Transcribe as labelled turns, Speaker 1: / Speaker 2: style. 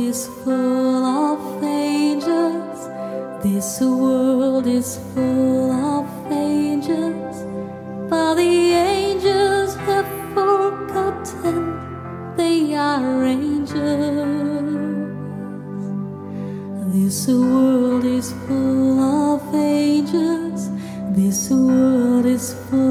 Speaker 1: is full of angels. This world is full of angels, but the angels have forgotten they are angels. This world is full of angels. This world is full